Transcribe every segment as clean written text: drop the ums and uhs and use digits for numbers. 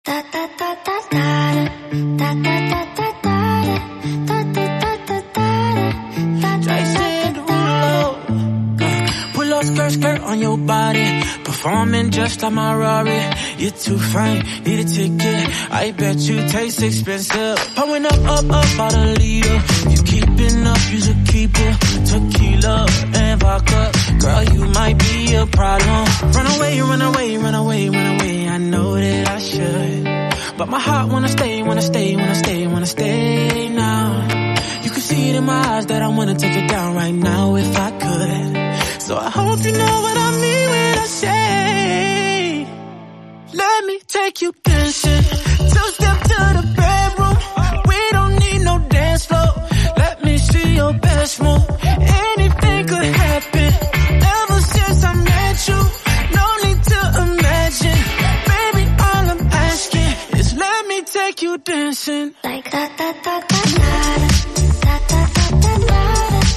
Skirt on your body, performing just like my Rari. You're too fine, need a ticket. I bet you taste expensive. Pouring up out a leader. You keeping up, you's a keeper. Tequila and vodka, girl, you might be a problem. Run away, run away, run away, run away. I know that I should, but my heart wanna stay, wanna stay, wanna stay, wanna stay now. You can see it in my eyes that I wanna take it down right now if I could. So I hope you know what I mean when I say, let me take you dancing. Two-step to the bedroom. We don't need no dance floor. Let me see your best move. Anything could happen. Ever since I met you, no need to imagine. Baby, all I'm asking is let me take you dancing. Like da da da da da da da da da da.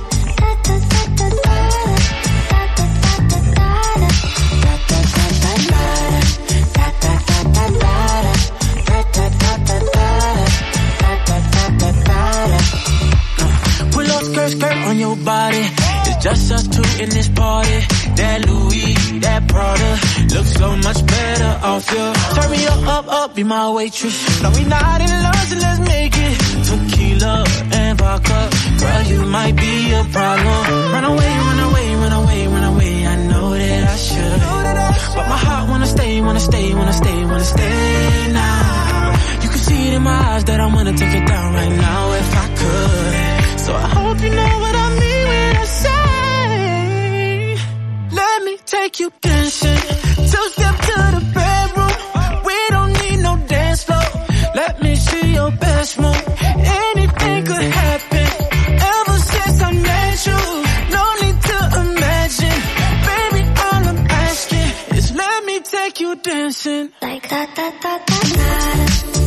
Skirt on your body, it's just us two in this party. That Louis, that Prada, looks so much better off you. Turn me up, be my waitress. No, we not in love, so let's make it. Tequila and vodka, girl, you might be a problem. Run away, run away, run away, run away. I know that I should, but my heart wanna stay, wanna stay, wanna stay, wanna stay now. You can see it in my eyes that I wanna take it down right now if I could. So I hope you know what I mean when I say, let me take you dancing. Two-step to the bedroom. We don't need no dance floor. Let me see your best move. Anything could happen. Ever since I met you, no need to imagine. Baby, all I'm asking is let me take you dancing. Like da da da da da.